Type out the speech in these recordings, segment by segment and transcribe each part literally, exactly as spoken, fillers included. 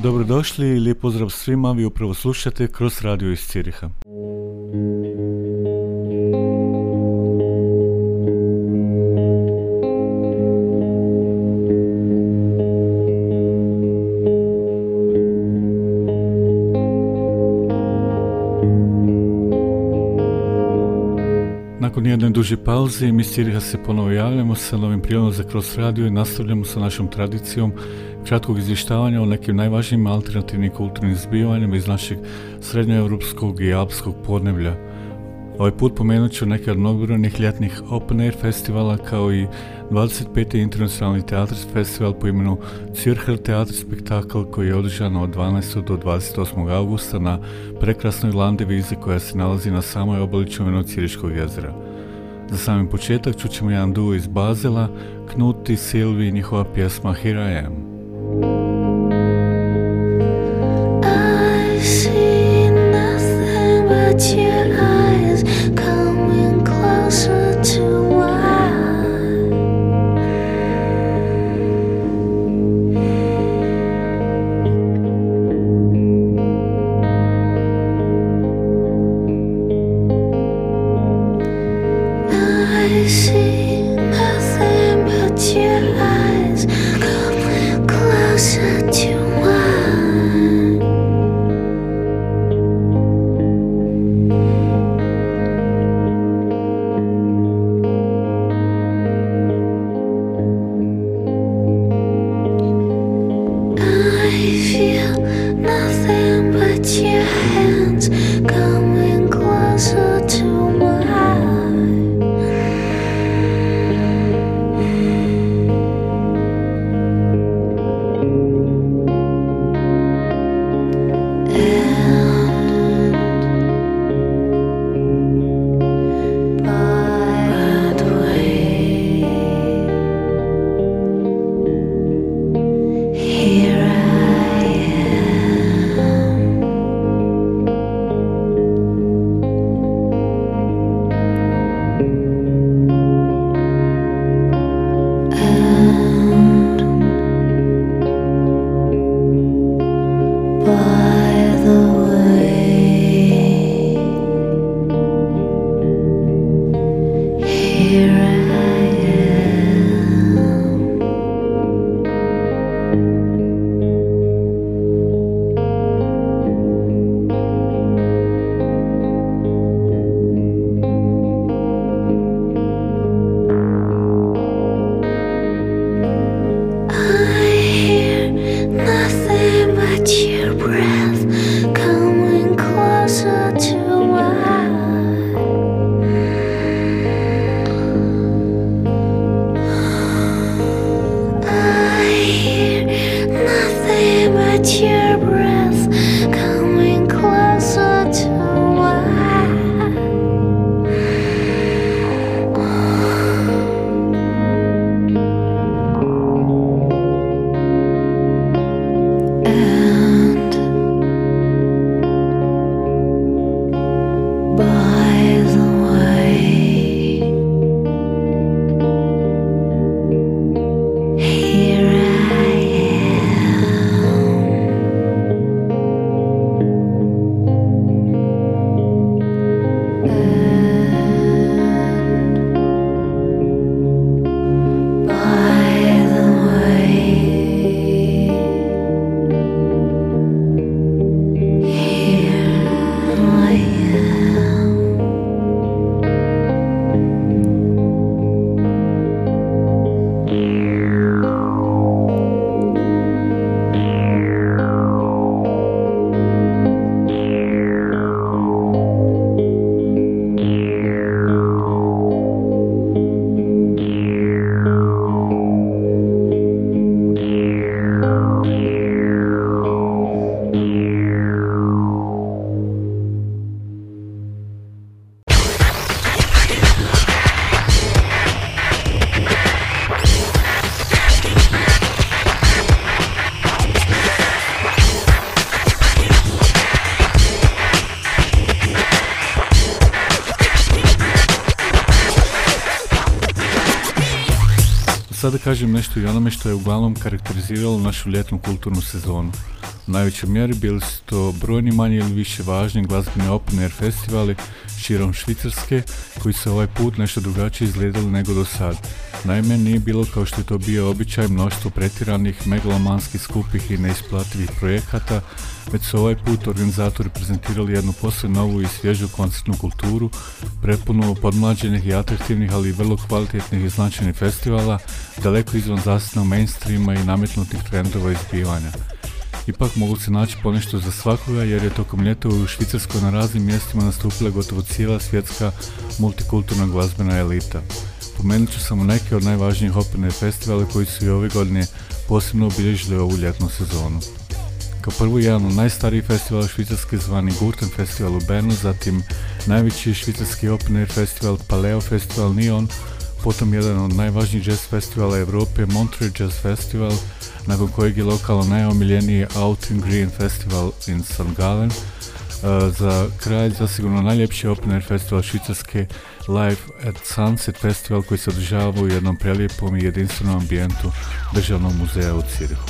Dobrodošli i lijep pozdrav svima, vi upravo slušate Kroz radio iz Ciriha. Nakon jedne duže pauze, mi iz Ciriha se ponovo javljamo sa novim prijedlogom za Kroz radio i nastavljamo sa našom tradicijom kratkog izvještavanja o nekim najvažnijim alternativnim kulturnim zbivanjima iz našeg srednjoevropskog i alpskog podneblja. Ovaj put pomenut ću neke od mnogobrojnih ljetnih open air festivala kao i dvadeset peti internacionalni teatarski festival po imenu Zürcher Theater Spektakl koji je održan od dvanaestog do dvadeset osmog augusta na prekrasnoj Landewiese koja se nalazi na samoj obali čuvenog Ciriškog jezera. Za sami početak čućemo jedan duo iz Bazela, Knut i Silvi i njihova pjesma Here I Am. I see nothing but your eyes coming closer to mine. I see nothing but your eyes coming closer to mine. I feel nothing but your hands coming closer to mine. By the way, here I am. And by the way, here I am. I hear nothing but your breath coming closer to mine. I hear nothing but your breath coming closer to mine. And by the way, here I am. And by the way, here I am. Sada kažem nešto i onome što je uglavnom karakteriziralo našu ljetnu kulturnu sezonu. U najvećoj mjeri bili su to brojni manje ili više važni glazbeni open air festivali širom Švicarske, koji su ovaj put nešto drugačije izgledali nego do sad. Naime, nije bilo, kao što je to bio običaj, mnoštvo pretiranih, megalomanskih, skupih i neisplativih projekata, već su ovaj put organizatori prezentirali jednu posve novu i svježu koncertnu kulturu, prepunu podmlađenih i atraktivnih, ali i vrlo kvalitetnih i značajnih festivala, daleko izvan zasebnog mainstreama i nametnutih trendova i zbivanja. Ipak mogu se naći ponešto za svakoga, jer je tokom ljeta u Švicarskoj na raznim mjestima nastupila gotovo cijela svjetska multikulturna glazbena elita. Pomenut ću samo neke od najvažnijih open air festivala koji su i ove godine posebno obilježili ovu ljetnu sezonu. Kao prvo, jedan od najstarijih festivala Švicarske zvani Gurten festival u Bernu, zatim najveći švicarski open air festival Paleo festival Neon, potom jedan od najvažnijih jazz festivala Europe Montreux Jazz Festival, nakon kojeg je lokalno najomiljeniji Out in Green festival in Sankt Gallen. Uh, za kraj zasigurno najljepši open air festival Švicarske Live at Sunset festival, koji se održava u jednom prelijepom i jedinstvenom ambijentu Državnog muzeja u Zirihu.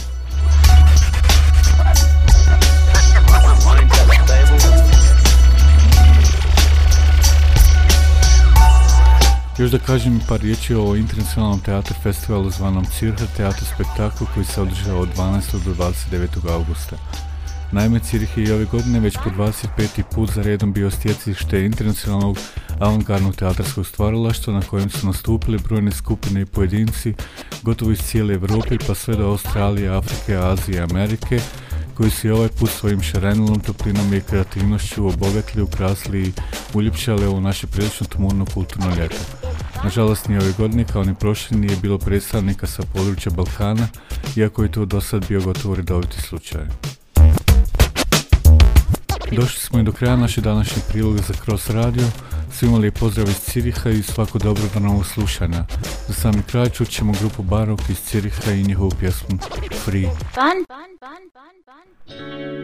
Još da kažem par riječi o internacionalnom teatru festivalu zvanom Zürcher Theater Spektakl, koji se održava od dvanaestog do dvadeset devetog augusta. Naime, Zirih je i ove godine već po dvadeset peti put za redom bio stjecište internacionalnog avangardnog teatarskog stvaralaštva, na kojem su nastupili brojne skupine i pojedinci gotovo iz cijele Europe pa sve do Australije, Afrike, Azije i Amerike, koji su i ovaj put svojim šarenilom, toplinom i kreativnošću obogatili, ukrasili i uljepšali ovo naše prilično tmurno kulturno ljeto. Nažalost, ni ove godine kao ni prošle nije bilo predstavnika sa područja Balkana, iako je to do sad bio gotovo redoviti slučaj. Došli smo i do kraja naše današnje priloga za Cross Radio. Svima lijep pozdrav iz Ciriha i svako dobro do novog slušanja. Za sami kraj čut ćemo grupu Barok iz Ciriha i njihovu pjesmu Free. Fun, fun, fun, fun, fun.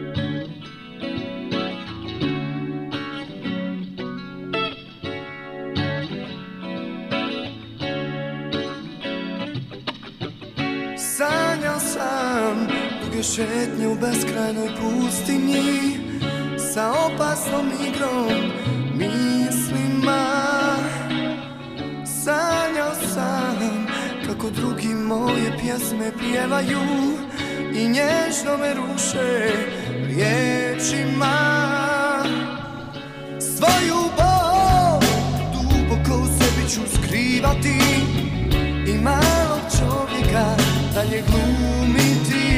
Sanjao sam duge šetnje u beskrajnoj pustinji, sa opasnom igrom mislima. Sanjao sam kako drugi moje pjesme pjevaju i nježno me ruše riječima. Svoju bol duboko u sebi ću skrivati i malog čovjeka dalje glumiti.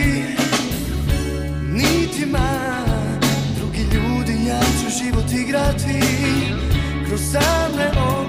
Niti ma drugi ljudi, ja ću život igrati kroz same